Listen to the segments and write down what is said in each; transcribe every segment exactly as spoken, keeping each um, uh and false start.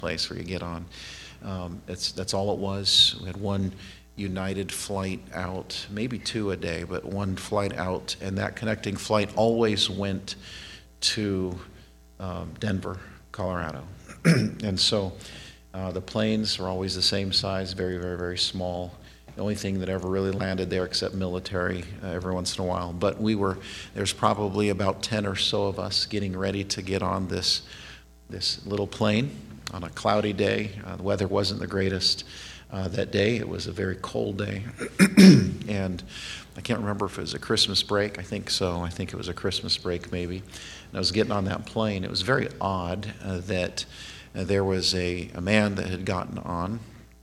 place where you get on. Um, that's that's all it was. We had one United flight out, maybe two a day, but one flight out, and that connecting flight always went to um, Denver, Colorado. And so uh, the planes were always the same size, very, very, very small. The only thing that ever really landed there, except military, uh, every once in a while. But we were, there's probably about ten or so of us getting ready to get on this, this little plane on a cloudy day. Uh, the weather wasn't the greatest uh, that day. It was a very cold day. And I can't remember if it was a Christmas break. I think so. I think it was a Christmas break maybe. And I was getting on that plane. It was very odd uh, that uh, there was a, a man that had gotten on,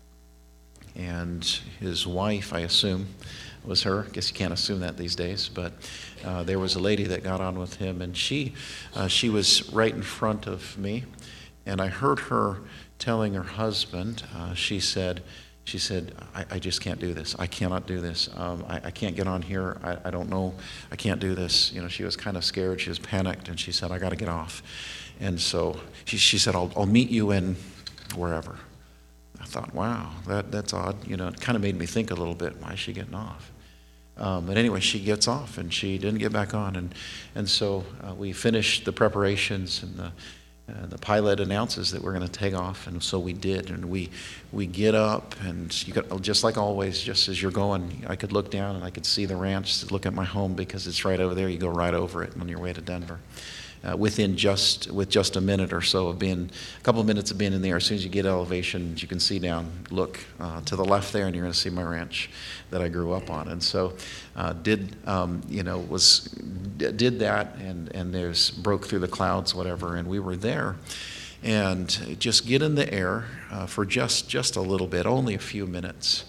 and his wife, I assume, was her. I guess you can't assume that these days, but uh, there was a lady that got on with him, and she uh, she was right in front of me, and I heard her telling her husband, uh, she said, she said, I, I just can't do this. I cannot do this. Um, I, I can't get on here. I, I don't know. I can't do this. You know, she was kind of scared. She was panicked, and she said, I got to get off. And so she, she said, I'll, I'll meet you in wherever. I thought, wow, that, that's odd. You know, it kind of made me think a little bit, why is she getting off? Um, but anyway, she gets off, and she didn't get back on. And, and so uh, we finished the preparations, and the, uh, the pilot announces that we're going to take off, and so we did. And we we get up, and you got, just like always, just as you're going, I could look down, and I could see the ranch, look at my home, because it's right over there. You go right over it on your way to Denver. Uh, within just with just a minute or so of being, a couple of minutes of being in the air, as soon as you get elevation, you can see down, look uh, to the left there, and you're going to see my ranch that I grew up on. And so, uh, did um, you know was did that, and and there's broke through the clouds, whatever, and we were there, and just get in the air uh, for just just a little bit, only a few minutes,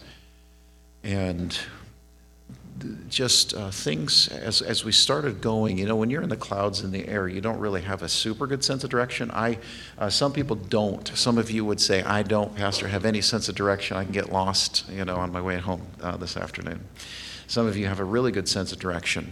and just uh, things as as we started going, you know, when you're in the clouds in the air, you don't really have a super good sense of direction. I, uh, some people don't. Some of you would say, I don't, Pastor, have any sense of direction. I can get lost, you know, on my way home uh, this afternoon. Some of you have a really good sense of direction,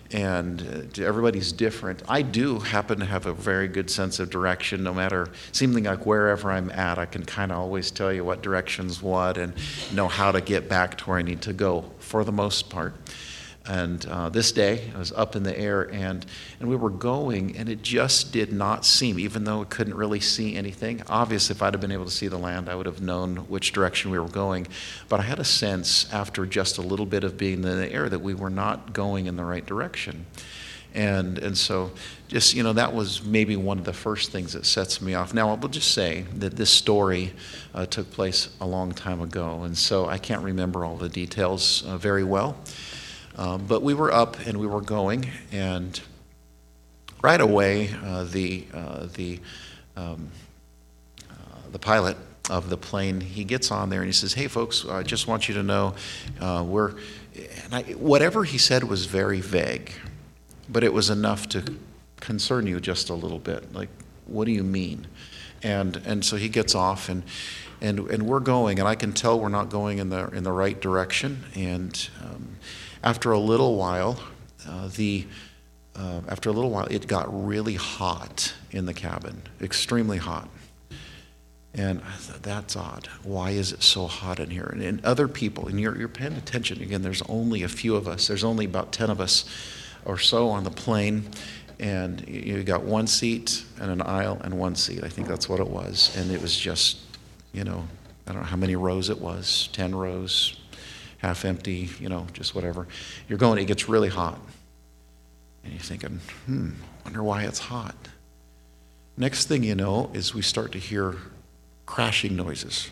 and uh, everybody's different. I do happen to have a very good sense of direction, no matter, seemingly like wherever I'm at, I can kind of always tell you what direction's what and know how to get back to where I need to go, for the most part. And uh, this day, I was up in the air, and, and we were going, and it just did not seem, even though we couldn't really see anything. Obviously, if I'd have been able to see the land, I would have known which direction we were going. But I had a sense, after just a little bit of being in the air, that we were not going in the right direction. And and so, just, you know, that was maybe one of the first things that sets me off. Now, I will just say that this story uh, took place a long time ago, and so I can't remember all the details uh, very well. Um, but we were up and we were going, and right away, uh, the uh, the um, uh, the pilot of the plane, he gets on there and he says, "Hey, folks, I just want you to know, uh, we're," and I, whatever he said was very vague, but it was enough to concern you just a little bit. Like, what do you mean? And and so he gets off, and and and we're going, and I can tell we're not going in the in the right direction, and. Um, After a little while, uh, the uh, after a little while, it got really hot in the cabin, extremely hot. And I thought, that's odd. Why is it so hot in here? And, and other people, and you're, you're paying attention, again, there's only a few of us. There's only about ten of us or so on the plane. And you, you got one seat and an aisle and one seat. I think that's what it was. And it was just, you know, I don't know how many rows it was, ten rows. Half empty, you know, just whatever. You're going, it gets really hot. And you're thinking, hmm, wonder why it's hot. Next thing you know is we start to hear crashing noises.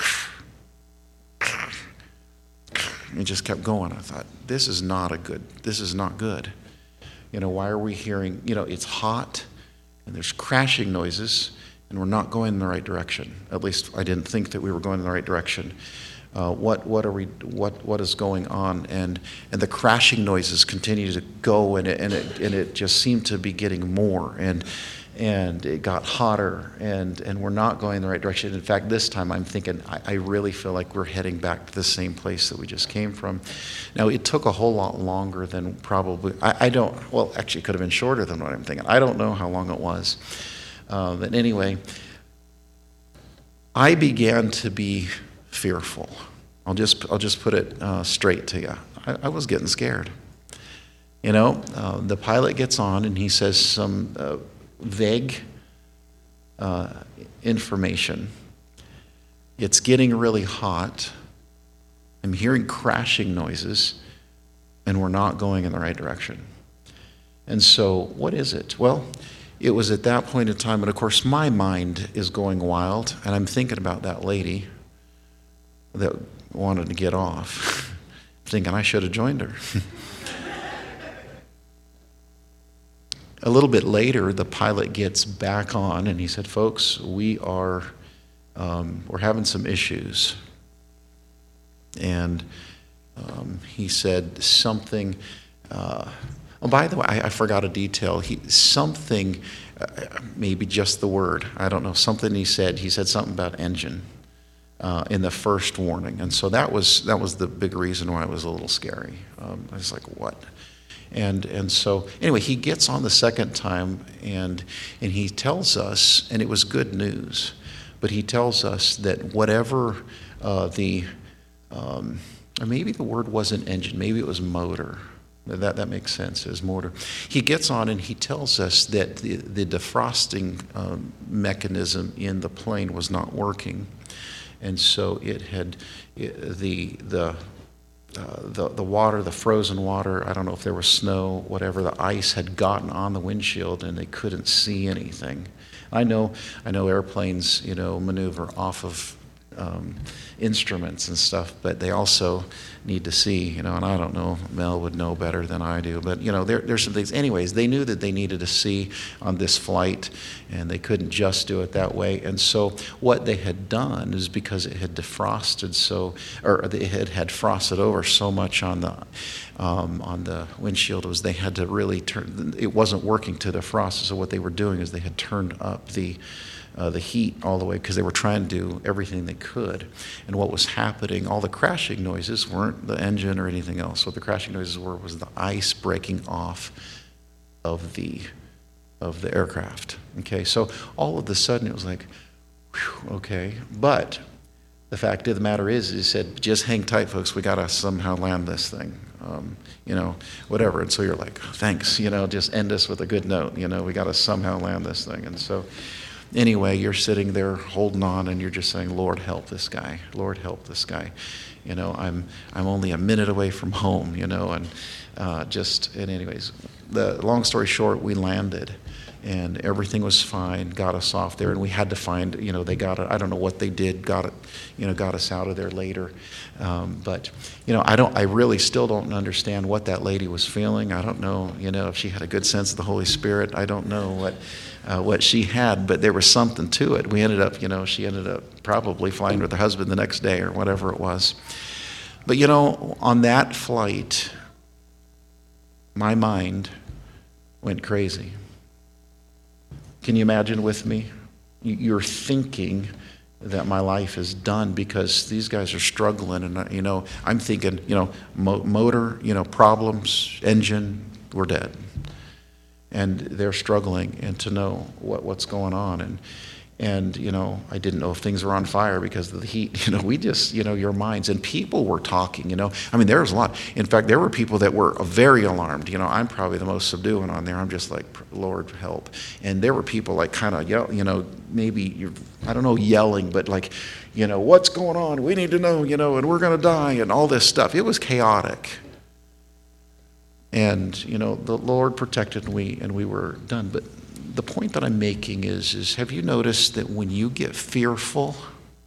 It just kept going. I thought, this is not a good, this is not good. You know, why are we hearing, you know, it's hot and there's crashing noises and we're not going in the right direction. At least I didn't think that we were going in the right direction. Uh, what what are we what what is going on? And and the crashing noises continue to go, and it and it and it just seemed to be getting more, and and it got hotter, and and we're not going in the right direction. In fact, this time I'm thinking I, I really feel like we're heading back to the same place that we just came from. Now it took a whole lot longer than probably I, I don't well actually it could have been shorter than what I'm thinking. I don't know how long it was, uh, but anyway. I began to be fearful. I'll just I'll just put it uh, straight to you. I, I was getting scared. You know, uh, the pilot gets on and he says some uh, vague uh, information. It's getting really hot. I'm hearing crashing noises, and we're not going in the right direction. And so, what is it? Well, it was at that point in time, and of course, my mind is going wild, and I'm thinking about that lady that wanted to get off, thinking I should have joined her. A little bit later, the pilot gets back on, and he said, "Folks, we are um, we're having some issues." And um, he said something. Uh, oh, by the way, I, I forgot a detail. He something, uh, maybe just the word. I don't know. Something he said. He said something about engine uh, in the first warning, and so that was that was the big reason why it was a little scary. Um, I was like, "What?" And and so anyway, he gets on the second time, and and he tells us, and it was good news, but he tells us that whatever uh, the Um, or maybe the word wasn't engine, maybe it was motor. That that makes sense, it was motor. He gets on and he tells us that the, the defrosting um, mechanism in the plane was not working. And so it had, it, the, the, uh, the, the water, the frozen water, I don't know if there was snow, whatever, the ice had gotten on the windshield and they couldn't see anything. I know, I know airplanes, you know, maneuver off of Um, instruments and stuff, but they also need to see, you know, and I don't know, Mel would know better than I do, but, you know, there, there's some things. Anyways, they knew that they needed to see on this flight, and they couldn't just do it that way. And so what they had done is because it had defrosted so, or it had, had frosted over so much on the um, on the windshield, was they had to really turn, it wasn't working to defrost, so what they were doing is they had turned up the Uh, the heat all the way, because they were trying to do everything they could. And what was happening, all the crashing noises weren't the engine or anything else. What the crashing noises were was the ice breaking off of the of the aircraft. Okay, so all of a sudden it was like, whew, okay. But the fact of the matter is, he said, just hang tight, folks. We got to somehow land this thing. Um, you know, whatever. And so you're like, thanks, you know, just end us with a good note. You know, we got to somehow land this thing. And so anyway, you're sitting there holding on, and you're just saying, Lord, help this guy. Lord, help this guy. You know, I'm I'm only a minute away from home, you know, and uh, just, and anyways, the long story short, we landed, and everything was fine, got us off there, and we had to find, you know, they got it, I don't know what they did, got it, you know, got us out of there later. Um, but, you know, I don't, I really still don't understand what that lady was feeling. I don't know, you know, if she had a good sense of the Holy Spirit. I don't know what, Uh, what she had, but there was something to it. We ended up, you know, she ended up probably flying with her husband the next day or whatever it was. But, you know, on that flight, my mind went crazy. Can you imagine with me? You're thinking that my life is done because these guys are struggling, and, you know, I'm thinking, you know, mo- motor, you know, problems, engine, we're dead. And they're struggling and to know what, what's going on. And, and, you know, I didn't know if things were on fire because of the heat. You know, we just, you know, your minds. And people were talking, you know. I mean, there was a lot. In fact, there were people that were very alarmed. You know, I'm probably the most subduing on there. I'm just like, Lord, help. And there were people like kind of yell, you know, maybe, you're, I don't know, yelling, but like, you know, what's going on? We need to know, you know, and we're going to die and all this stuff. It was chaotic. And, you know, the Lord protected, and we and we were done. But the point that I'm making is, is have you noticed that when you get fearful,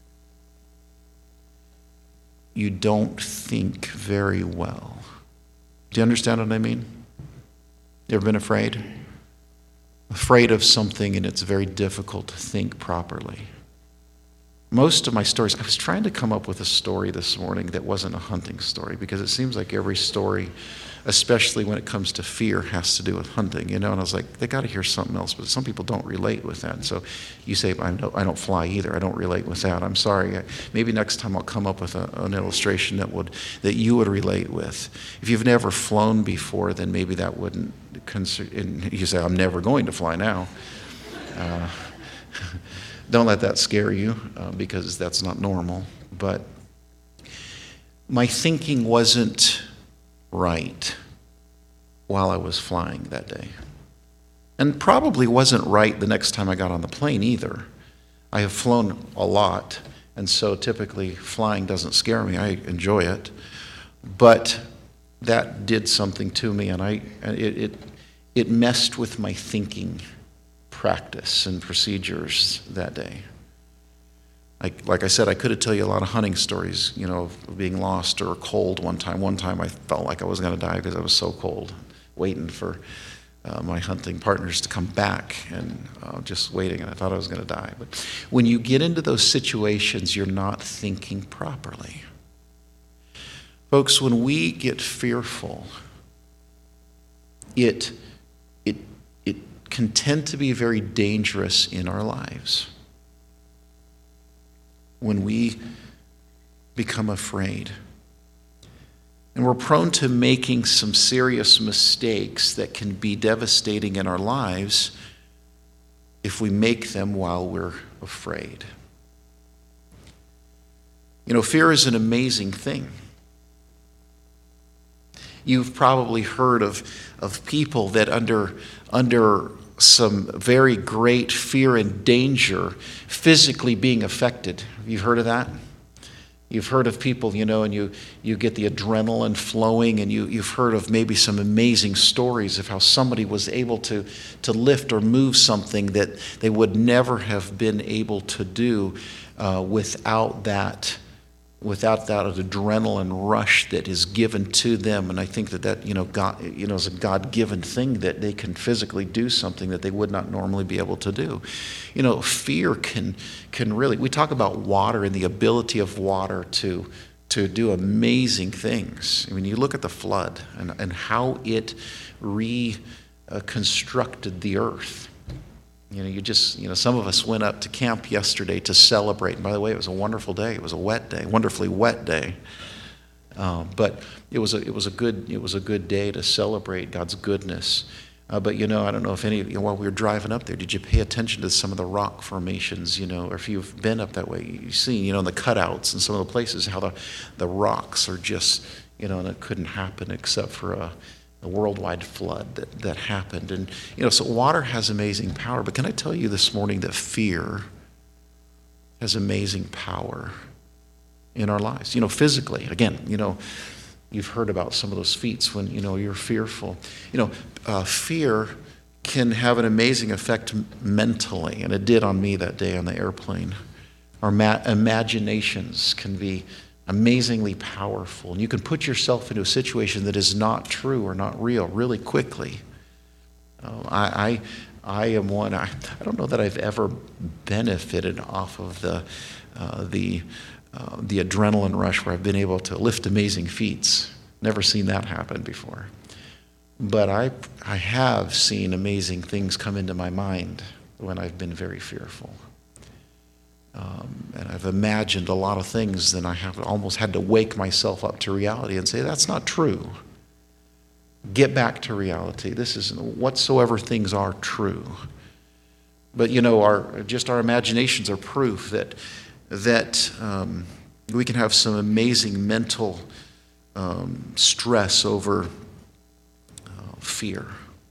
you don't think very well? Do you understand what I mean? You ever been afraid? Afraid of something, and it's very difficult to think properly. Most of my stories, I was trying to come up with a story this morning that wasn't a hunting story, because it seems like every story, especially when it comes to fear, has to do with hunting, you know. And I was like, they got to hear something else, but some people don't relate with that. And so you say, I don't, I don't fly either. I don't relate with that. I'm sorry. Maybe next time I'll come up with a, an illustration that would that you would relate with. If you've never flown before, then maybe that wouldn't concern. And you say, I'm never going to fly now. Uh, Don't let that scare you, uh, because that's not normal. But my thinking wasn't right while I was flying that day. And probably wasn't right the next time I got on the plane either. I have flown a lot, and so typically flying doesn't scare me. I enjoy it. But that did something to me, and I it it, it messed with my thinking practice and procedures that day. Like, like I said, I could have tell you a lot of hunting stories, you know, of being lost or cold one time. One time I felt like I was going to die because I was so cold, waiting for uh, my hunting partners to come back, and uh, just waiting, and I thought I was going to die. But when you get into those situations, you're not thinking properly. Folks, when we get fearful, it, it, it can tend to be very dangerous in our lives. When we become afraid. And we're prone to making some serious mistakes that can be devastating in our lives if we make them while we're afraid. You know, fear is an amazing thing. You've probably heard of, of people that under, under some very great fear and danger physically being affected. Have you heard of that? You've heard of people, you know, and you, you get the adrenaline flowing, and you, you've heard of maybe some amazing stories of how somebody was able to, to lift or move something that they would never have been able to do uh, without that without that adrenaline rush that is given to them. And I think that that, you know, God, you know, is a God-given thing that they can physically do something that they would not normally be able to do. You know, fear can can really, we talk about water and the ability of water to to do amazing things. I mean, you look at the flood and, and how it reconstructed the earth. You know, you just, you know, some of us went up to camp yesterday to celebrate. And by the way, it was a wonderful day. It was a wet day, wonderfully wet day. Um, but it was a, it was a good, it was a good day to celebrate God's goodness. Uh, but you know, I don't know if any of you, while we were driving up there, did you pay attention to some of the rock formations? You know, or if you've been up that way, you've seen, you know, in the cutouts and some of the places how the the rocks are just, you know, and it couldn't happen except for a. The worldwide flood that, that happened. And, you know, so water has amazing power. But can I tell you this morning that fear has amazing power in our lives? You know, physically, again, you know, you've heard about some of those feats when, you know, you're fearful. You know, uh, fear can have an amazing effect mentally, and it did on me that day on the airplane. Our ma- imaginations can be amazingly powerful. And you can put yourself into a situation that is not true or not real really quickly. Uh, I, I I am one, I, I don't know that I've ever benefited off of the uh, the uh, the adrenaline rush where I've been able to lift amazing feats. Never seen that happen before. But I I have seen amazing things come into my mind when I've been very fearful. Um, and I've imagined a lot of things, then I have almost had to wake myself up to reality and say, that's not true. Get back to reality. This is whatsoever things are true. But you know, our just our imaginations are proof that that um, we can have some amazing mental um, stress over uh, fear,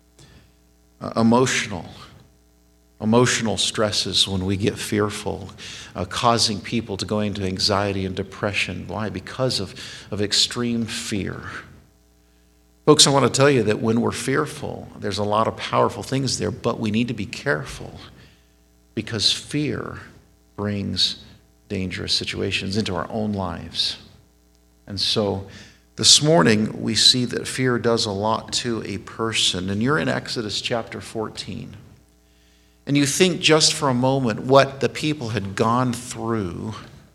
uh, emotional. Emotional stresses when we get fearful, uh, causing people to go into anxiety and depression. Why? Because of, of extreme fear. Folks, I want to tell you that when we're fearful, there's a lot of powerful things there, but we need to be careful because fear brings dangerous situations into our own lives. And so this morning we see that fear does a lot to a person. And you're in Exodus chapter fourteen. And you think just for a moment what the people had gone through.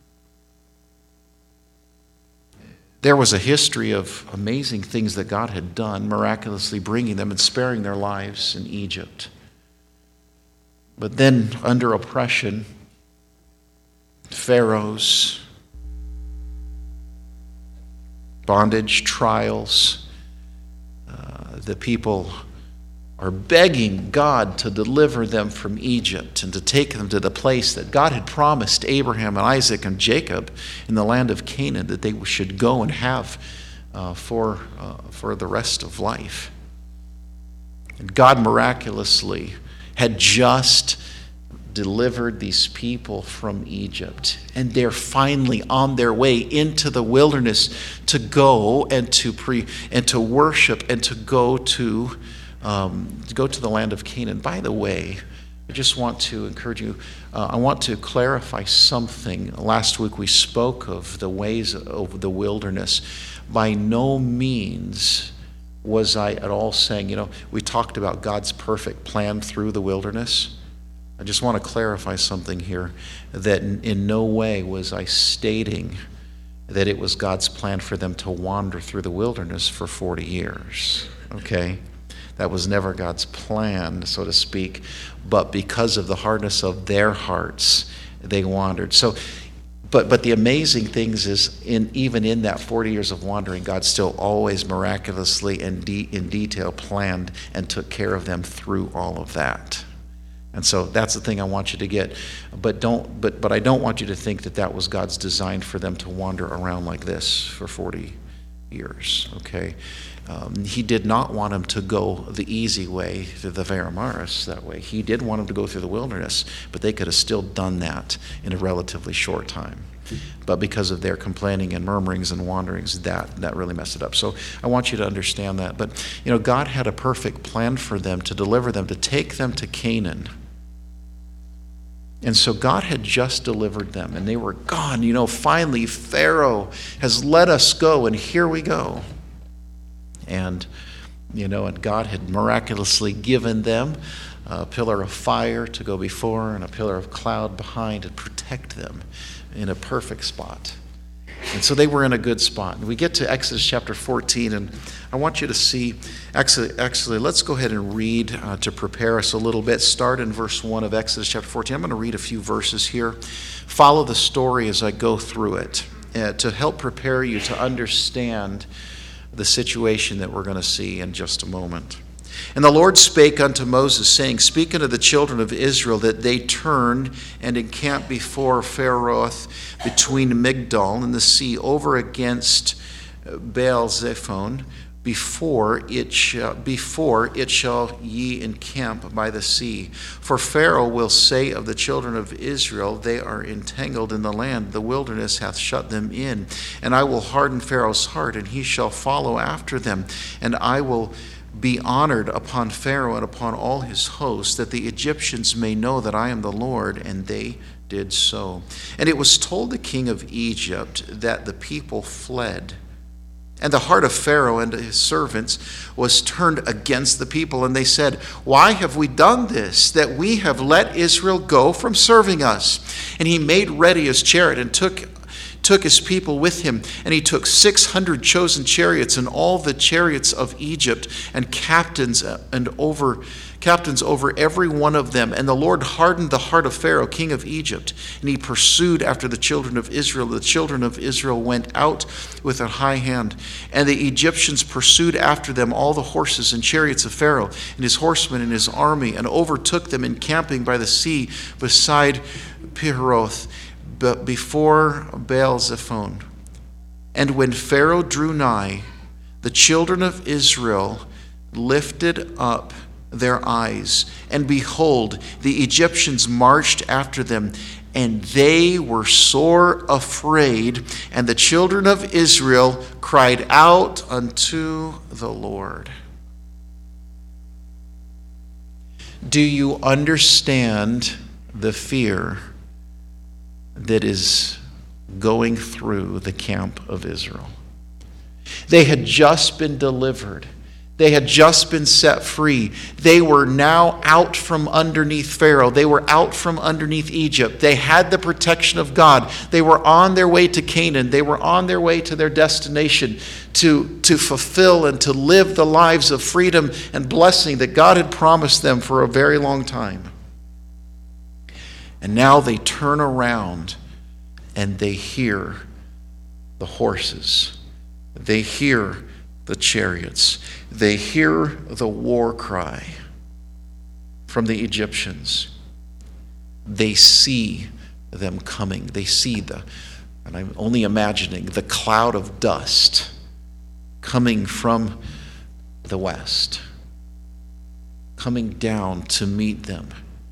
There was a history of amazing things that God had done, miraculously bringing them and sparing their lives in Egypt. But then under oppression, pharaohs, bondage, trials, uh, the people are begging God to deliver them from Egypt and to take them to the place that God had promised Abraham and Isaac and Jacob in the land of Canaan that they should go and have uh, for, uh, for the rest of life. And God miraculously had just delivered these people from Egypt, and they're finally on their way into the wilderness to go and to pre and to worship and to go to um, to go to the land of Canaan. By the way, I just want to encourage you. Uh, I want to clarify something. Last week we spoke of the ways of the wilderness. By no means was I at all saying, you know, we talked about God's perfect plan through the wilderness. I just want to clarify something here, that in, in no way was I stating that it was God's plan for them to wander through the wilderness for forty years, okay? That was never God's plan, so to speak, but because of the hardness of their hearts, they wandered. So, but but the amazing things is, in even in that forty years of wandering, God still always miraculously and de- in detail planned and took care of them through all of that. And so that's the thing I want you to get. But don't. But but I don't want you to think that that was God's design for them to wander around like this for forty years. Okay, um, He did not want them to go the easy way through the Varamaris that way. He did want them to go through the wilderness, but they could have still done that in a relatively short time. But because of their complaining and murmurings and wanderings, that that really messed it up. So I want you to understand that. But you know, God had a perfect plan for them to deliver them, to take them to Canaan. And so God had just delivered them, and they were gone. You know, finally, Pharaoh has let us go, and here we go. And, you know, and God had miraculously given them a pillar of fire to go before and a pillar of cloud behind to protect them in a perfect spot. And so they were in a good spot. And we get to Exodus chapter fourteen, and I want you to see, actually, actually let's go ahead and read uh, to prepare us a little bit. Start in verse one of Exodus chapter fourteen. I'm going to read a few verses here. Follow the story as I go through it uh, to help prepare you to understand the situation that we're going to see in just a moment. And the Lord spake unto Moses, saying, Speak unto the children of Israel that they turn and encamp before Pharaoh between Migdol and the sea over against Baal Zephon, before it shall, before it shall ye encamp by the sea. For Pharaoh will say of the children of Israel, They are entangled in the land, the wilderness hath shut them in. And I will harden Pharaoh's heart, and he shall follow after them. And I will be honored upon Pharaoh and upon all his hosts, that the Egyptians may know that I am the Lord. And they did so. And it was told the king of Egypt that the people fled. And the heart of Pharaoh and his servants was turned against the people. And they said, Why have we done this, that we have let Israel go from serving us? And he made ready his chariot and took took his people with him, and he took six hundred chosen chariots and all the chariots of Egypt, and captains and over captains over every one of them. And the Lord hardened the heart of Pharaoh, king of Egypt, and he pursued after the children of Israel. The children of Israel went out with a high hand, and the Egyptians pursued after them all the horses and chariots of Pharaoh and his horsemen and his army, and overtook them encamping by the sea beside Piharoth, but before Baal Zephon. And when Pharaoh drew nigh, the children of Israel lifted up their eyes, and behold, the Egyptians marched after them, and they were sore afraid, and the children of Israel cried out unto the Lord. Do you understand the fear that is going through the camp of Israel? They had just been delivered. They had just been set free. They were now out from underneath Pharaoh. They were out from underneath Egypt. They had the protection of God. They were on their way to Canaan. They were on their way to their destination to, to fulfill and to live the lives of freedom and blessing that God had promised them for a very long time. And now they turn around and they hear the horses. They hear the chariots. They hear the war cry. from the Egyptians. They see them coming. They see the, and I'm only imagining, the cloud of dust coming from the west, coming down to meet them.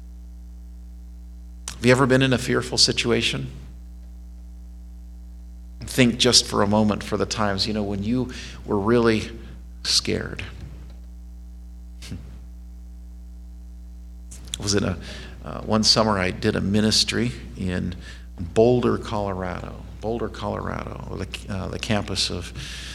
Have you ever been in a fearful situation? Think just for a moment for the times, you know, when you were really scared. I was in a, uh, one summer I did a ministry in Boulder, Colorado. Boulder, Colorado, the, uh, the campus of,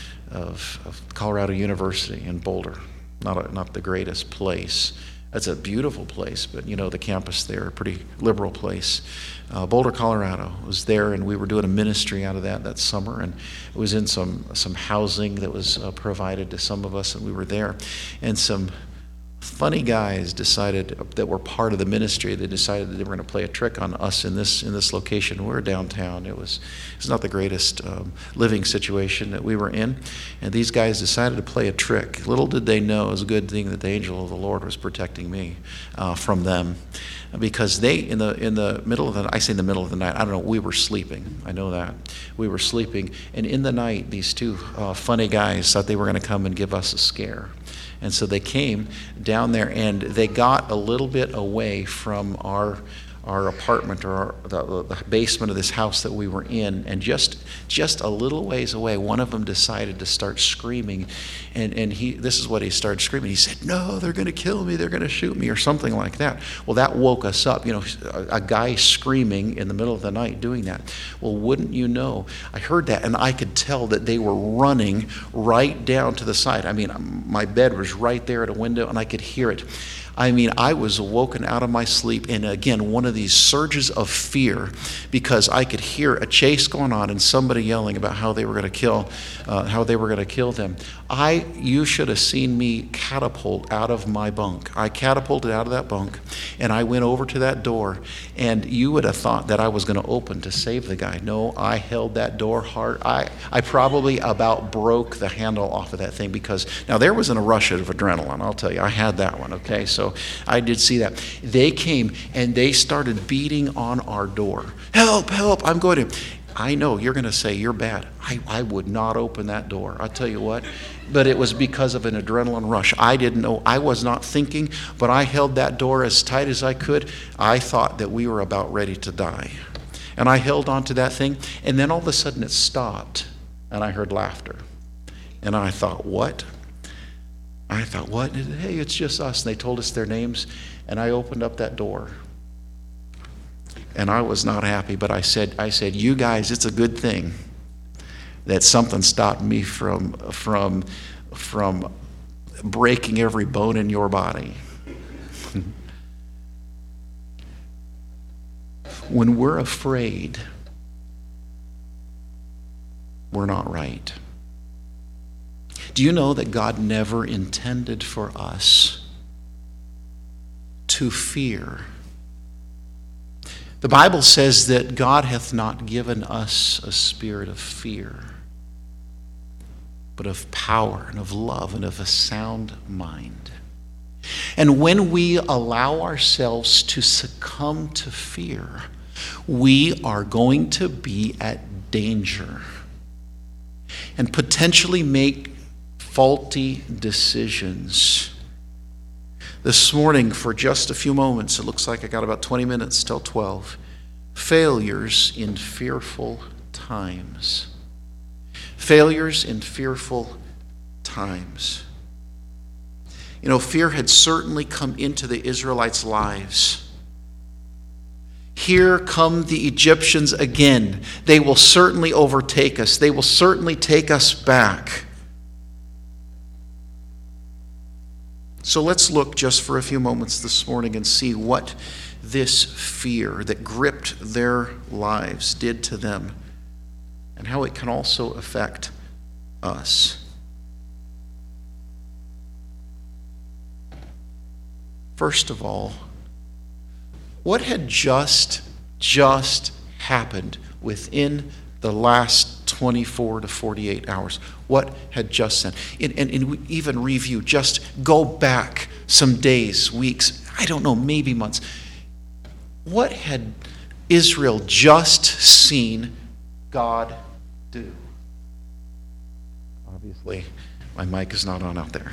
of, of Colorado University in Boulder. Not, a, not the greatest place. It's a beautiful place, but you know, the campus there, a pretty liberal place. Uh, Boulder, Colorado was there, and we were doing a ministry out of that that summer, and it was in some some housing that was uh, provided to some of us, and we were there. And some funny guys decided that were part of the ministry. They decided that they were going to play a trick on us in this in this location. We were downtown. It was it's not the greatest um, living situation that we were in, and these guys decided to play a trick. Little did they know, it was a good thing that the angel of the Lord was protecting me uh, from them, because they in the in the middle of the I say in the middle of the night. I don't know. We were sleeping. I know that we were sleeping, and in the night, these two uh, funny guys thought they were going to come and give us a scare. And so they came down there, and they got a little bit away from our our apartment, or our, the, the basement of this house that we were in, and just just a little ways away, one of them decided to start screaming, and and he this is what he started screaming. He said, "No, they're going to kill me. They're going to shoot me," or something like that. Well, that woke us up. You know, a, a guy screaming in the middle of the night doing that. Well, wouldn't you know? I heard that, and I could tell that they were running right down to the side. I mean, my bed was right there at a window, and I could hear it. I mean, I was awoken out of my sleep, and again, one of these surges of fear, because I could hear a chase going on and somebody yelling about how they were going to kill, uh, how they were going to kill them. I, you should have seen me catapult out of my bunk. I catapulted out of that bunk, and I went over to that door, and you would have thought that I was going to open to save the guy. No, I held that door hard. I, I probably about broke the handle off of that thing, because now there wasn't a rush of adrenaline. I'll tell you, I had that one. Okay, so. So I did see that. They came and they started beating on our door. Help, help, I'm going to. I know you're going to say you're bad. I, I would not open that door. I'll tell you what. But it was because of an adrenaline rush. I didn't know. I was not thinking, but I held that door as tight as I could. I thought that we were about ready to die. And I held on to that thing, and then all of a sudden it stopped, and I heard laughter. And I thought, what? I thought, what? Hey, it's just us. And they told us their names, and I opened up that door. And I was not happy, but I said, I said, you guys, it's a good thing that something stopped me from, from, from breaking every bone in your body. When we're afraid, we're not right. Do you know that God never intended for us to fear? The Bible says that God hath not given us a spirit of fear, but of power and of love and of a sound mind. And when we allow ourselves to succumb to fear, we are going to be at danger and potentially make faulty decisions. This morning, for just a few moments, it looks like I got about twenty minutes till twelve. Failures in fearful times. Failures in fearful times. You know, fear had certainly come into the Israelites' lives. Here come the Egyptians again. They will certainly overtake us. They will certainly take us back. So let's look just for a few moments this morning and see what this fear that gripped their lives did to them, and how it can also affect us. First of all, what had just, just happened within the last twenty-four to forty-eight hours? What had just happened? And, and, and even review, just go back some days, weeks. I don't know, maybe months. What had Israel just seen God do? Obviously, my mic is not on out there.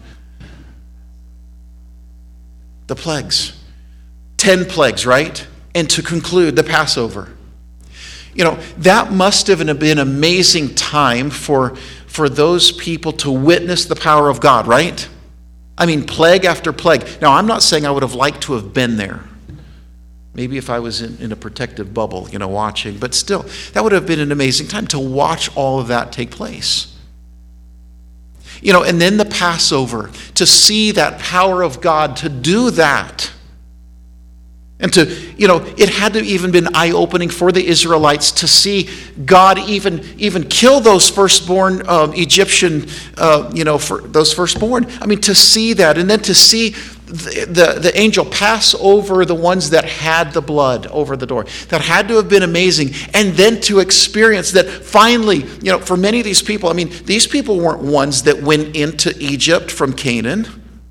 The plagues. Ten plagues, right? And to conclude, the Passover. You know, that must have been an amazing time for, for those people to witness the power of God, right? I mean, plague after plague. Now, I'm not saying I would have liked to have been there. Maybe if I was in, in a protective bubble, you know, watching. But still, that would have been an amazing time to watch all of that take place. You know, and then the Passover, to see that power of God, to do that. And to, you know, it had to even been eye-opening for the Israelites to see God even, even kill those firstborn uh, Egyptian, uh, you know, for those firstborn. I mean, to see that, and then to see the, the, the angel pass over the ones that had the blood over the door. That had to have been amazing. And then to experience that finally, you know, for many of these people, I mean, these people weren't ones that went into Egypt from Canaan.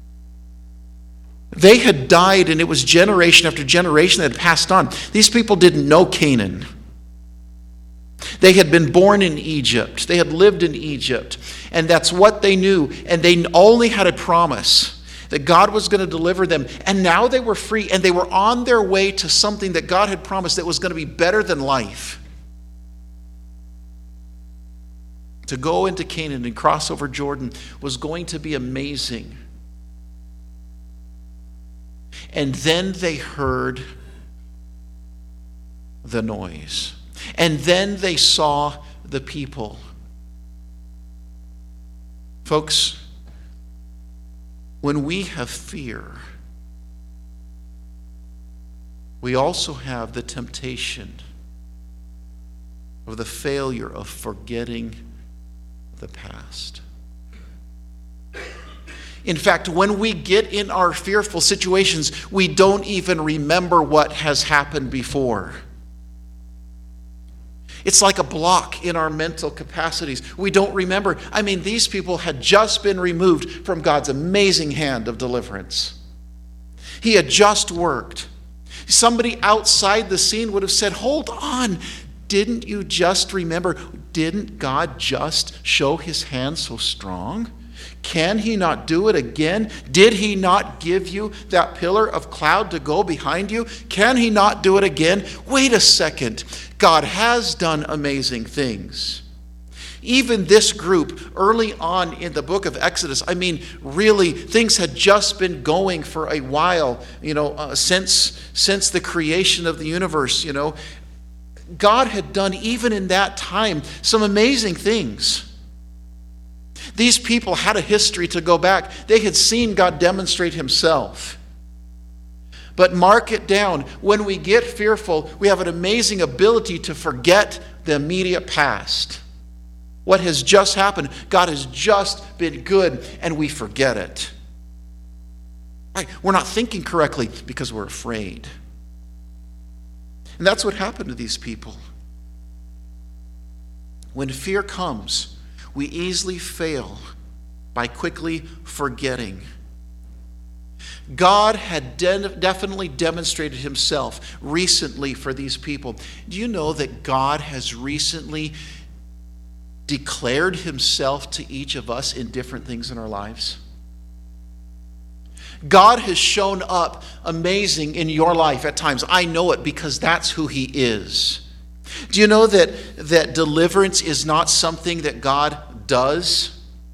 They had died, and it was generation after generation that had passed on. These people didn't know Canaan. They had been born in Egypt. They had lived in Egypt. And that's what they knew. And they only had a promise that God was going to deliver them. And now they were free, and they were on their way to something that God had promised that was going to be better than life. To go into Canaan and cross over Jordan was going to be amazing. And then they heard the noise. And then they saw the people. Folks, when we have fear, we also have the temptation of the failure of forgetting the past. In fact, when we get in our fearful situations, we don't even remember what has happened before. It's like a block in our mental capacities. We don't remember. I mean, these people had just been removed from God's amazing hand of deliverance. He had just worked. Somebody outside the scene would have said, hold on, didn't you just remember? Didn't God just show his hand so strong? Can he not do it again? Did he not give you that pillar of cloud to go behind you? Can he not do it again? Wait a second. God has done amazing things. Even this group, early on in the book of Exodus, I mean, really, things had just been going for a while, you know, uh, since, since the creation of the universe, you know. God had done, even in that time, some amazing things. These people had a history to go back. They had seen God demonstrate himself. But mark it down, when we get fearful, we have an amazing ability to forget the immediate past. What has just happened, God has just been good, and we forget it. Right? We're not thinking correctly because we're afraid. And that's what happened to these people. When fear comes, we easily fail by quickly forgetting. God had de- definitely demonstrated himself recently for these people. Do you know that God has recently declared himself to each of us in different things in our lives? God has shown up amazing in your life at times. I know it because that's who he is. Do you know that, that deliverance is not something that God does?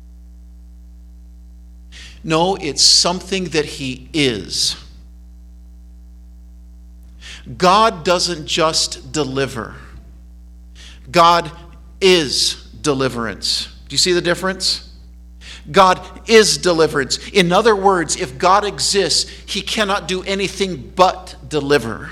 No, it's something that he is. God doesn't just deliver. God is deliverance. Do you see the difference? God is deliverance. In other words, if God exists, he cannot do anything but deliver.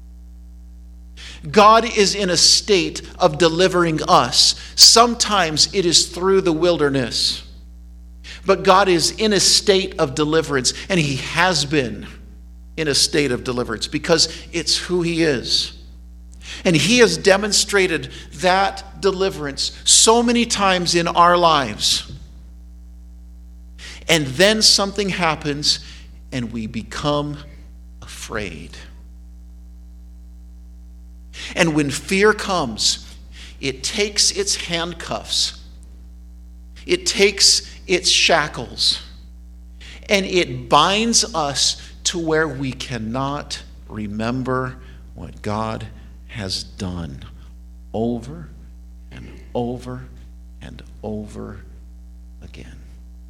God is in a state of delivering us. Sometimes it is through the wilderness. But God is in a state of deliverance, and he has been in a state of deliverance because it's who he is. And he has demonstrated that deliverance so many times in our lives. And then something happens, and we become afraid. And when fear comes, it takes its handcuffs, it takes its shackles, and it binds us to where we cannot remember what God has done over and over and over again.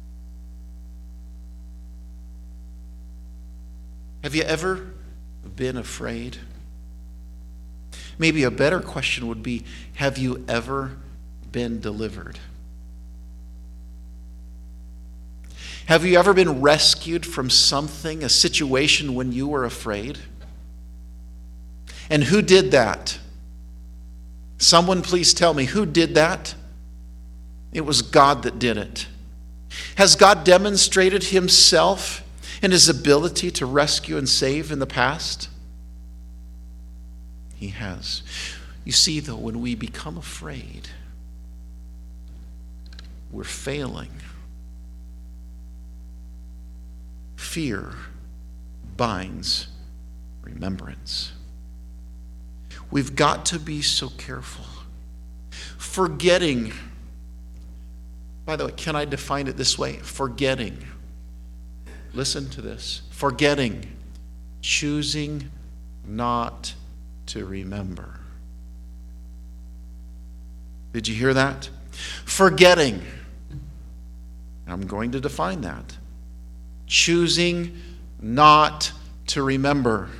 Have you ever been afraid? Maybe a better question would be, have you ever been delivered? Have you ever been rescued from something, a situation when you were afraid? And who did that? Someone please tell me, who did that? It was God that did it. Has God demonstrated himself and his ability to rescue and save in the past? He has. You see, though, when we become afraid, we're failing. Fear binds remembrance. We've got to be so careful. Forgetting. By the way, can I define it this way? Forgetting. Listen to this. Forgetting. Choosing not to remember. Did you hear that? Forgetting. I'm going to define that. Choosing not to remember.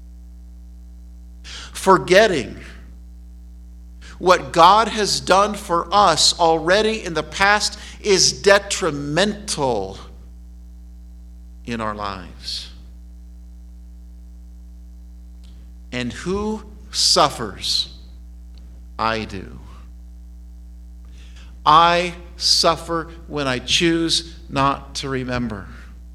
Forgetting what God has done for us already in the past is detrimental in our lives. And who suffers? I do. I suffer when I choose not to remember.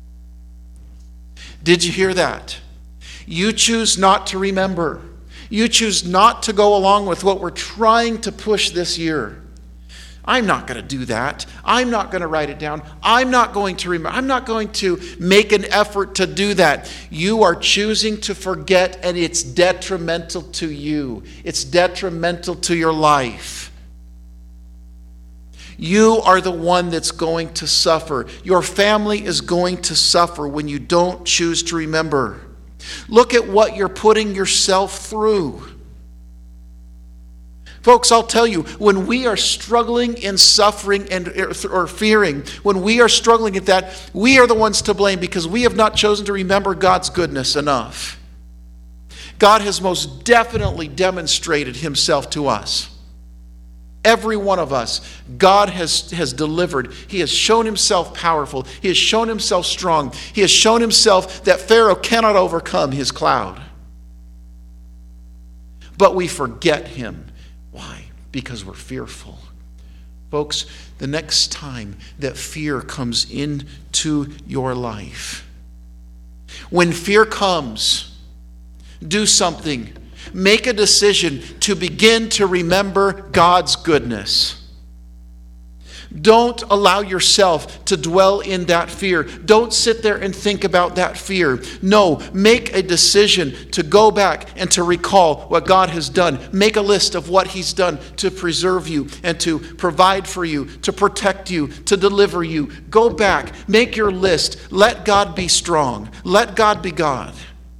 Did you hear that? You choose not to remember. You choose not to go along with what we're trying to push this year. I'm not going to do that. I'm not going to write it down. I'm not going to remember. I'm not going to make an effort to do that. You are choosing to forget, and it's detrimental to you. It's detrimental to your life. You are the one that's going to suffer. Your family is going to suffer when you don't choose to remember. Look at what you're putting yourself through. Folks, I'll tell you, when we are struggling in suffering and or fearing, when we are struggling at that, we are the ones to blame because we have not chosen to remember God's goodness enough. God has most definitely demonstrated himself to us. Every one of us, God has, has delivered. He has shown himself powerful. He has shown himself strong. He has shown himself that Pharaoh cannot overcome his cloud. But we forget him. Why? Because we're fearful. Folks, the next time that fear comes into your life, when fear comes, do something. Make a decision to begin to remember God's goodness. Don't allow yourself to dwell in that fear. Don't sit there and think about that fear. No, make a decision to go back and to recall what God has done. Make a list of what he's done to preserve you and to provide for you, to protect you, to deliver you. Go back, make your list. Let God be strong. Let God be God.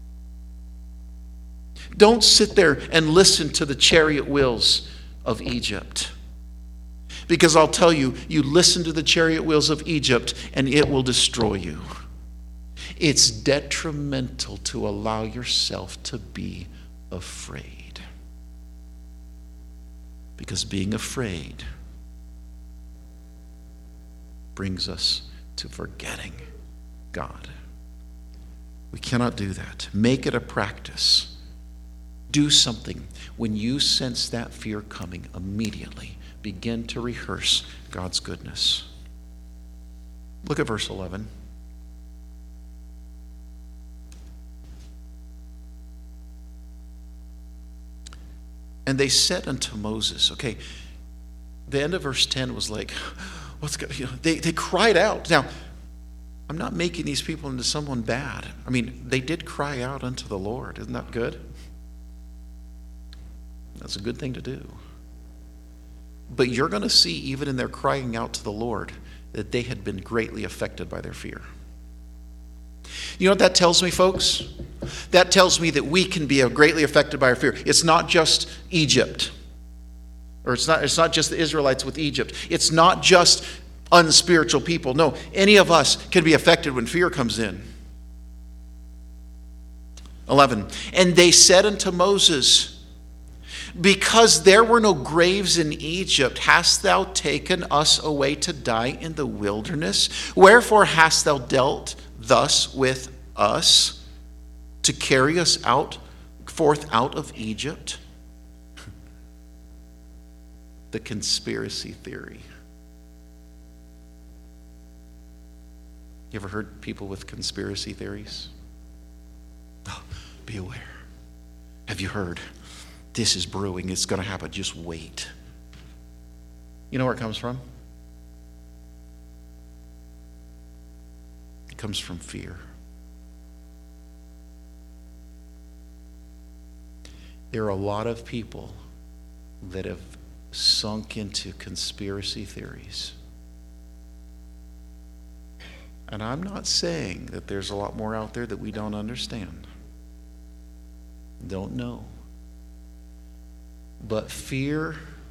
Don't sit there and listen to the chariot wheels of Egypt. Because I'll tell you, you listen to the chariot wheels of Egypt and it will destroy you. It's detrimental to allow yourself to be afraid. Because being afraid brings us to forgetting God. We cannot do that. Make it a practice. Do something. When you sense that fear coming, immediately begin to rehearse God's goodness. Look at verse eleven. And they said unto Moses, okay, the end of verse ten was like, what's going, you know, they, they cried out. Now, I'm not making these people into someone bad. I mean, they did cry out unto the Lord. Isn't that good? That's a good thing to do. But you're going to see, even in their crying out to the Lord, that they had been greatly affected by their fear. You know what that tells me, folks? That tells me that we can be greatly affected by our fear. It's not just Egypt. Or it's not, it's not just the Israelites with Egypt. It's not just unspiritual people. No, any of us can be affected when fear comes in. eleven. And they said unto Moses, because there were no graves in Egypt, hast thou taken us away to die in the wilderness? Wherefore hast thou dealt thus with us, to carry us out forth out of Egypt? The conspiracy theory. You ever heard people with conspiracy theories? Oh, be aware. Have you heard? This is brewing. It's going to happen. Just wait. You know where it comes from? It comes from fear. There are a lot of people that have sunk into conspiracy theories. And I'm not saying that there's a lot more out there that we don't understand, don't know. But fear,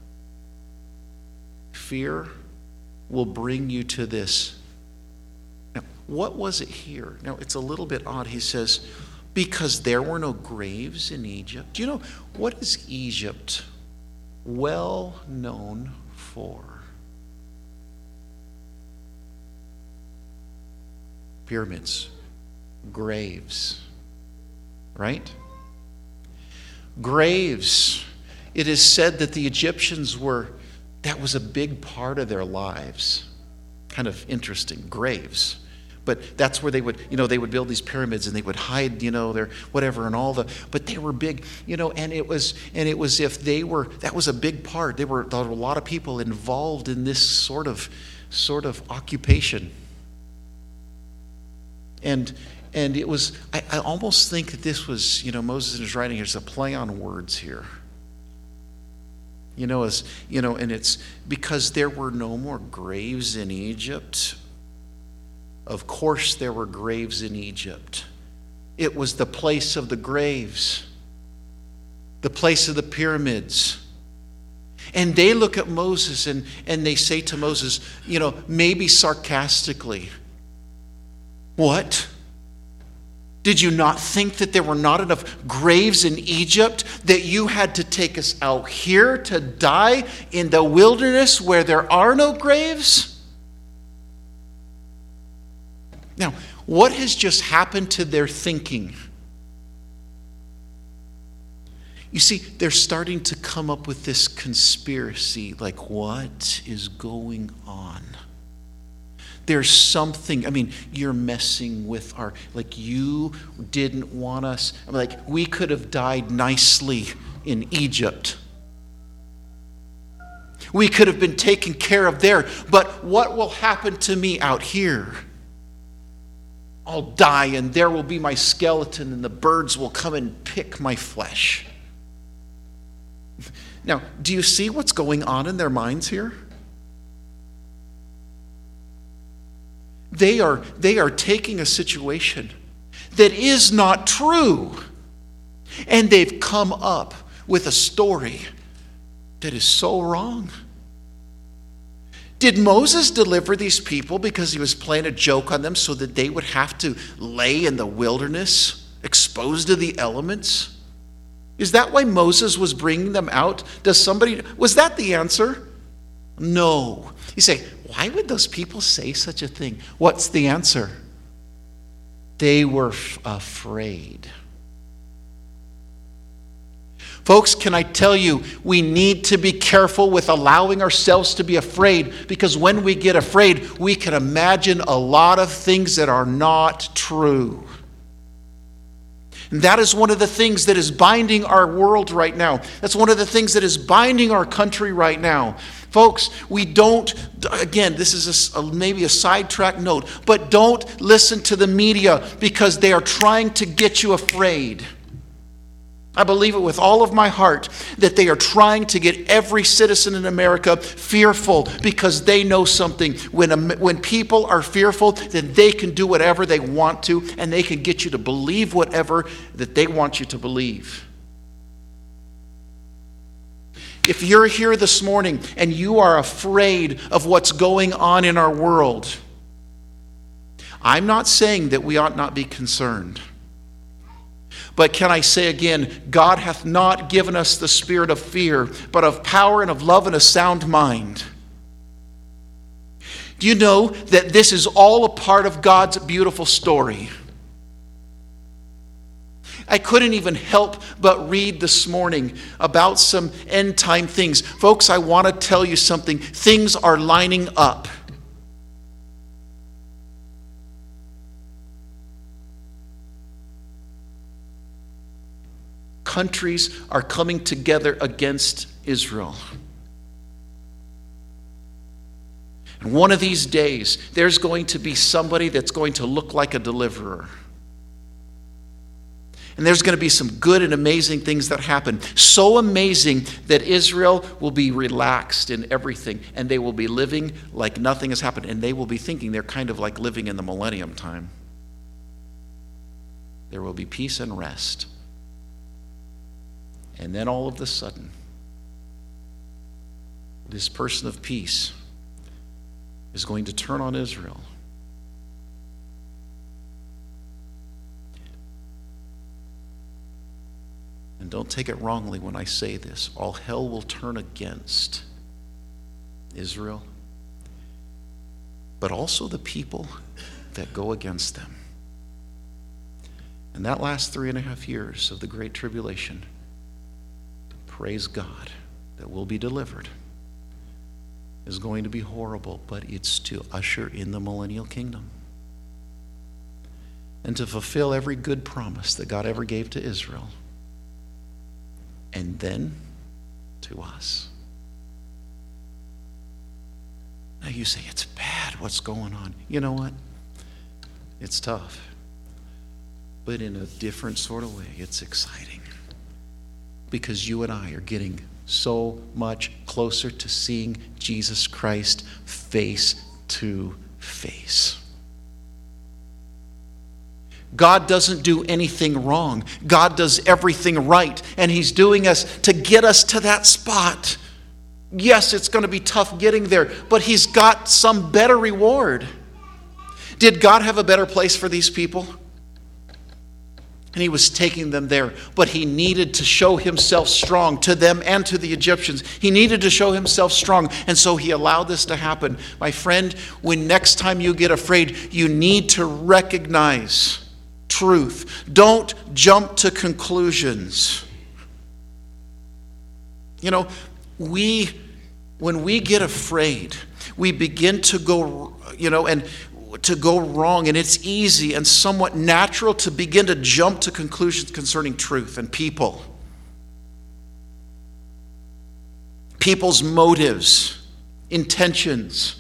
fear will bring you to this. Now, what was it here? Now, it's a little bit odd. He says, because there were no graves in Egypt. Do you know, what is Egypt well known for? Pyramids, graves, right? Graves. It is said that the Egyptians were, that was a big part of their lives. Kind of interesting, graves. But that's where they would, you know, they would build these pyramids and they would hide, you know, their whatever and all the, but they were big, you know, and it was, and it was if they were, that was a big part. There were, there were a lot of people involved in this sort of, sort of occupation. And and it was, I, I almost think that this was, you know, Moses in his writing, there's a play on words here. You know, as you know, and it's because there were no more graves in Egypt. Of course there were graves in Egypt. It was the place of the graves, the place of the pyramids. And they look at Moses and, and they say to Moses, you know, maybe sarcastically, what? Did you not think that there were not enough graves in Egypt that you had to take us out here to die in the wilderness where there are no graves? Now, what has just happened to their thinking? You see, they're starting to come up with this conspiracy, like, what is going on? There's something, I mean, you're messing with our, like, you didn't want us, I mean, like, we could have died nicely in Egypt. We could have been taken care of there, but what will happen to me out here? I'll die and there will be my skeleton and the birds will come and pick my flesh. Now, do you see what's going on in their minds here? They are, they are taking a situation that is not true, and they've come up with a story that is so wrong. Did Moses deliver these people because he was playing a joke on them so that they would have to lay in the wilderness, exposed to the elements? Is that why Moses was bringing them out? Does somebody, was that the answer? No. You say, why would those people say such a thing? What's the answer? They were f- afraid. Folks, can I tell you, we need to be careful with allowing ourselves to be afraid, because when we get afraid, we can imagine a lot of things that are not true. And that is one of the things that is binding our world right now. That's one of the things that is binding our country right now. Folks, we don't, again, this is a, maybe a sidetrack note, but don't listen to the media because they are trying to get you afraid. I believe it with all of my heart that they are trying to get every citizen in America fearful because they know something. When, when people are fearful, then they can do whatever they want to, and they can get you to believe whatever that they want you to believe. If you're here this morning and you are afraid of what's going on in our world, I'm not saying that we ought not be concerned. But can I say again, God hath not given us the spirit of fear, but of power and of love and a sound mind. Do you know that this is all a part of God's beautiful story? I couldn't even help but read this morning about some end time things. Folks, I want to tell you something. Things are lining up. Countries are coming together against Israel. And one of these days, there's going to be somebody that's going to look like a deliverer. And there's going to be some good and amazing things that happen. So amazing that Israel will be relaxed in everything. And they will be living like nothing has happened. And they will be thinking they're kind of like living in the millennium time. There will be peace and rest. And then all of a sudden, this person of peace is going to turn on Israel. And don't take it wrongly when I say this. All hell will turn against Israel, but also the people that go against them. And that last three and a half years of the Great Tribulation, praise God, that will be delivered, is going to be horrible, but it's to usher in the millennial kingdom and to fulfill every good promise that God ever gave to Israel, and then to us. Now you say, it's bad what's going on. You know what? It's tough, but in a different sort of way, it's exciting. Because you and I are getting so much closer to seeing Jesus Christ face to face. God doesn't do anything wrong. God does everything right. And He's doing us to get us to that spot. Yes, it's going to be tough getting there, but He's got some better reward. Did God have a better place for these people? And He was taking them there. But He needed to show Himself strong to them and to the Egyptians. He needed to show Himself strong. And so He allowed this to happen. My friend, when next time you get afraid, you need to recognize truth. Don't jump to conclusions. You know, we, when we get afraid, we begin to go, you know, and to go wrong, and it's easy and somewhat natural to begin to jump to conclusions concerning truth and people. People's motives, intentions.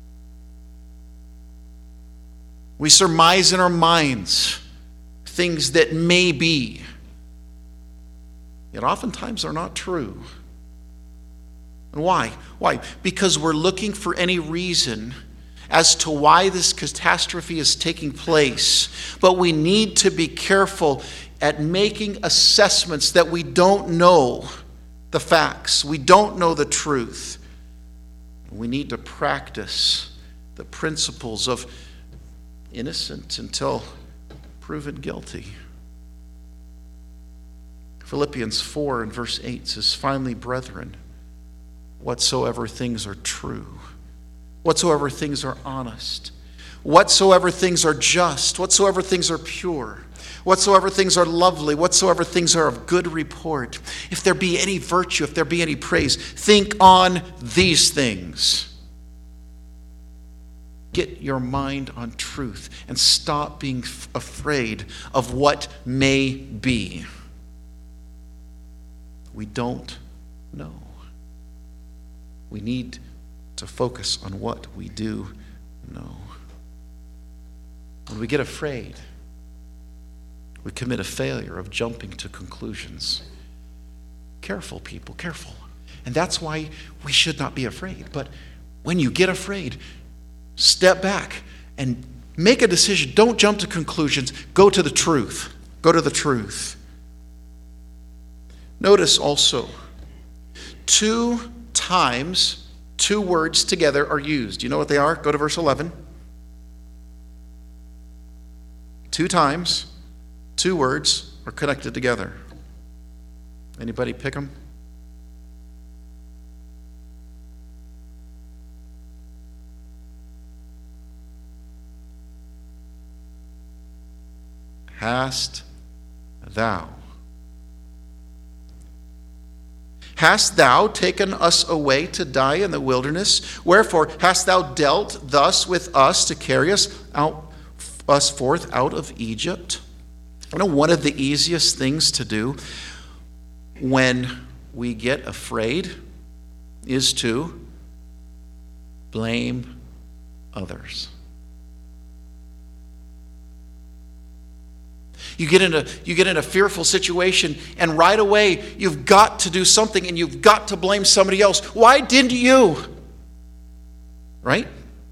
We surmise in our minds things that may be, yet oftentimes are not true. And why? Why? Because we're looking for any reason as to why this catastrophe is taking place. But we need to be careful at making assessments that we don't know the facts. We don't know the truth. We need to practice the principles of innocent until proven guilty. Philippians four and verse eight says, finally, brethren, whatsoever things are true, whatsoever things are honest, whatsoever things are just, whatsoever things are pure, whatsoever things are lovely, whatsoever things are of good report, if there be any virtue, if there be any praise, think on these things. get your mind on truth and stop being f- afraid of what may be. We don't know. We need to focus on what we do know. When we get afraid, we commit a failure of jumping to conclusions. Careful, people, careful. And that's why we should not be afraid. But when you get afraid, step back and make a decision. Don't jump to conclusions. Go to the truth. Go to the truth. Notice also, two times, two words together are used. You know what they are? Go to verse eleven. Two times, two words are connected together. Anybody pick them? Hast thou? Hast thou taken us away to die in the wilderness? Wherefore hast thou dealt thus with us to carry us out, us forth out of Egypt? You know, one of the easiest things to do when we get afraid is to blame others. You get in a you get in a fearful situation, and right away you've got to do something, and you've got to blame somebody else. Why didn't you? Right?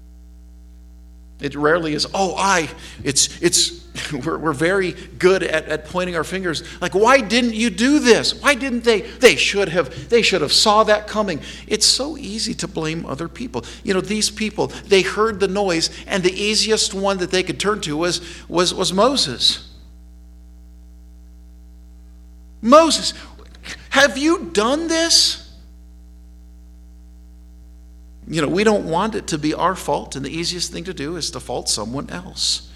It rarely is, oh, I. It's it's we're we're very good at, at pointing our fingers. Like, why didn't you do this? Why didn't they? They should have they should have saw that coming. It's so easy to blame other people. You know, these people, they heard the noise, and the easiest one that they could turn to was was was Moses. Moses, have you done this? You know, we don't want it to be our fault, and the easiest thing to do is to fault someone else.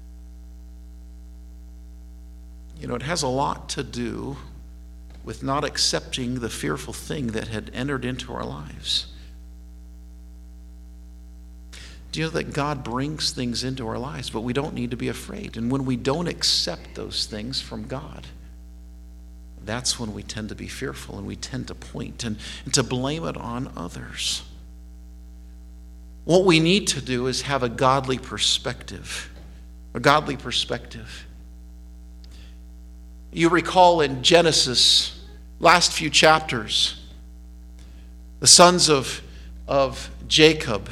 You know, it has a lot to do with not accepting the fearful thing that had entered into our lives. Do you know that God brings things into our lives, but we don't need to be afraid? And when we don't accept those things from God, that's when we tend to be fearful, and we tend to point and, and to blame it on others. What we need to do is have a godly perspective. A godly perspective. You recall in Genesis, last few chapters, the sons of, of Jacob,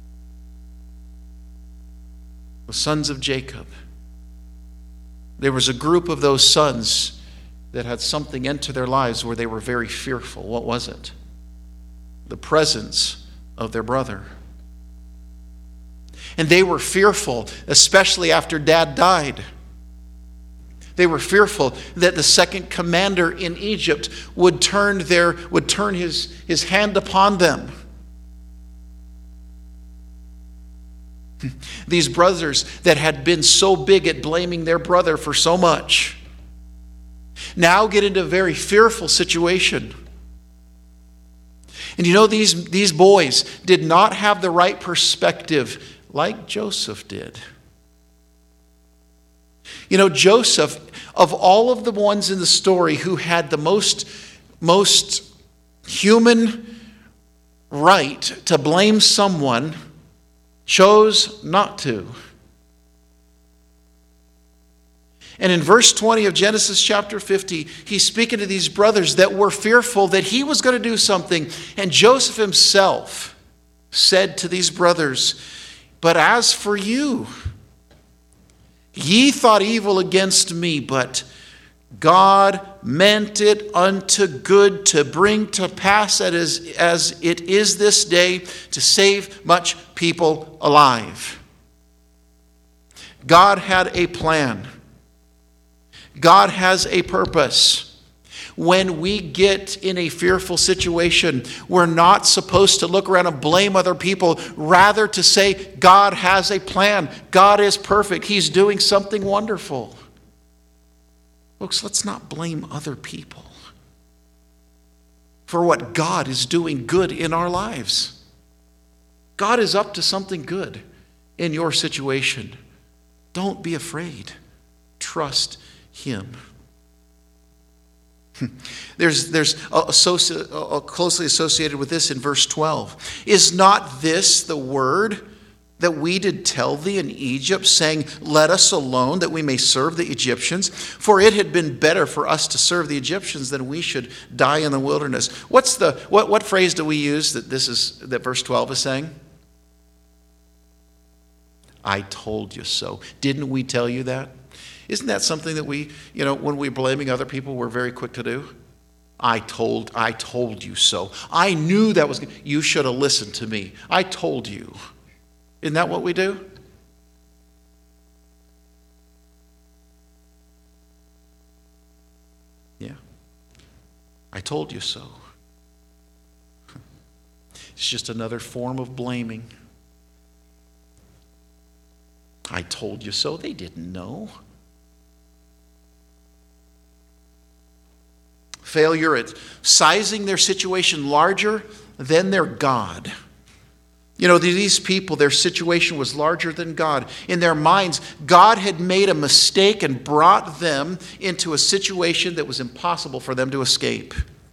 the sons of Jacob. There was a group of those sons that had something enter their lives where they were very fearful. What was it? The presence of their brother. And they were fearful, especially after Dad died. They were fearful that the second commander in Egypt would turn their would turn his, his hand upon them. These brothers that had been so big at blaming their brother for so much now get into a very fearful situation. And you know, these, these boys did not have the right perspective like Joseph did. You know, Joseph, of all of the ones in the story who had the most, most human right to blame someone, chose not to. And in verse twenty of Genesis chapter fifty, he's speaking to these brothers that were fearful that he was going to do something. And Joseph himself said to these brothers, "But as for you, ye thought evil against me, but God meant it unto good to bring to pass as, as it is this day, to save much people alive." God had a plan. God has a purpose. When we get in a fearful situation, we're not supposed to look around and blame other people. Rather to say, God has a plan. God is perfect. He's doing something wonderful. Folks, let's not blame other people for what God is doing good in our lives. God is up to something good. in your situation. Don't be afraid. Trust him. There's, there's a, associ- a, closely associated with this in verse twelve. Is not this the word that we did tell thee in Egypt, saying, let us alone, that we may serve the Egyptians? For it had been better for us to serve the Egyptians than we should die in the wilderness. What's the what, what phrase do we use that this is that verse twelve is saying? I told you so. Didn't we tell you that? Isn't that something that we, you know, when we're blaming other people, we're very quick to do? I told, I told you so. I knew that was good. You should have listened to me. I told you. Isn't that what we do? Yeah. I told you so. It's just another form of blaming. I told you so. They didn't know. Failure at sizing their situation larger than their God. You know, these people, their situation was larger than God. In their minds, God had made a mistake and brought them into a situation that was impossible for them to escape.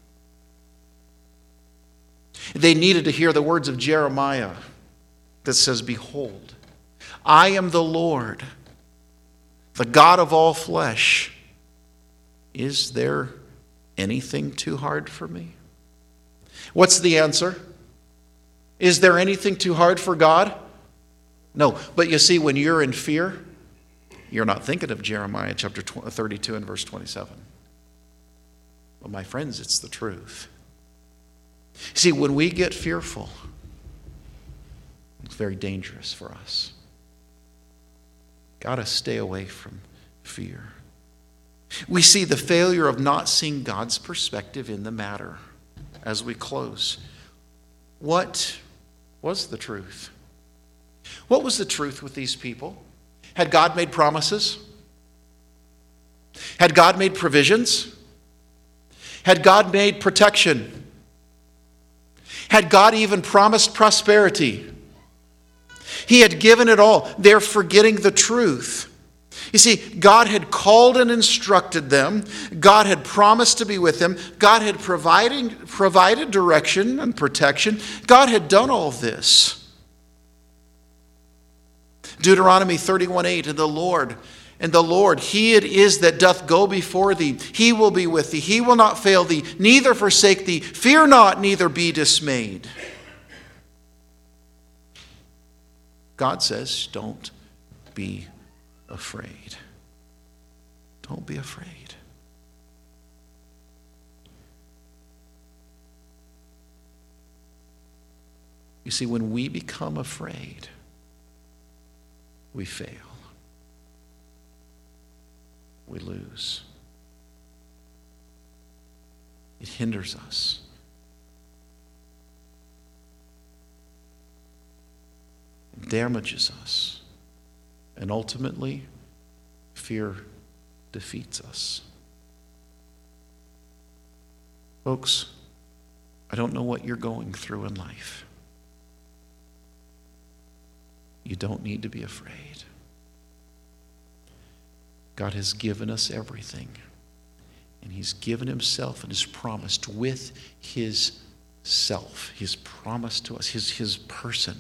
They needed to hear the words of Jeremiah that says, behold, I am the Lord, the God of all flesh. Is there anything too hard for me? What's the answer? Is there anything too hard for God? No. But you see, when you're in fear, you're not thinking of Jeremiah chapter thirty-two and verse twenty-seven. Well, my friends, it's the truth. See, when we get fearful, it's very dangerous for us. Got to stay away from fear. We see the failure of not seeing God's perspective in the matter as we close. What was the truth? What was the truth with these people? Had God made promises? Had God made provisions? Had God made protection? Had God even promised prosperity? He had given it all. They're forgetting the truth. You see, God had called and instructed them. God had promised to be with them. God had provided, provided direction and protection. God had done all this. Deuteronomy thirty-one eight, and the Lord, and the Lord, He it is that doth go before thee. He will be with thee. He will not fail thee, neither forsake thee. Fear not, neither be dismayed. God says, don't be afraid. Don't be afraid. You see, when we become afraid, we fail. We lose. It hinders us. It damages us. And ultimately, fear defeats us. Folks, I don't know what you're going through in life. You don't need to be afraid. God has given us everything. And He's given Himself and His promised with His self, His promise to us, His, His person.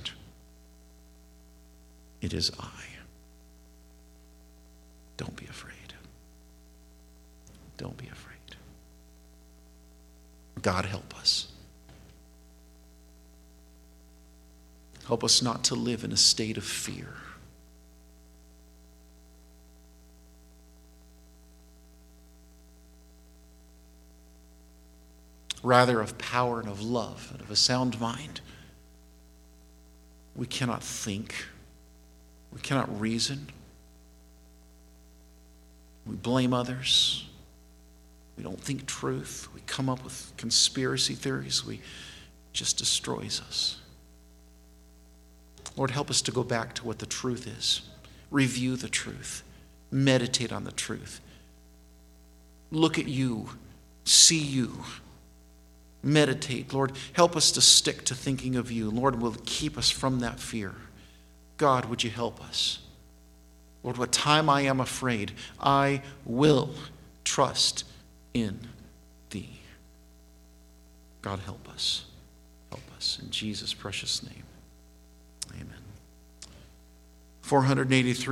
It is I. Don't be afraid. Don't be afraid. God, help us. Help us not to live in a state of fear. Rather of power and of love and of a sound mind. We cannot think. We cannot reason. We blame others. We don't think truth. We come up with conspiracy theories. We it just destroys us. Lord, help us to go back to what the truth is. Review the truth. Meditate on the truth. Look at you. See you. Meditate. Lord, help us to stick to thinking of you. Lord, will keep us from that fear. God, would you help us? Lord, what time I am afraid, I will trust in thee. God, help us. Help us. In Jesus' precious name. Amen. four hundred eighty-three.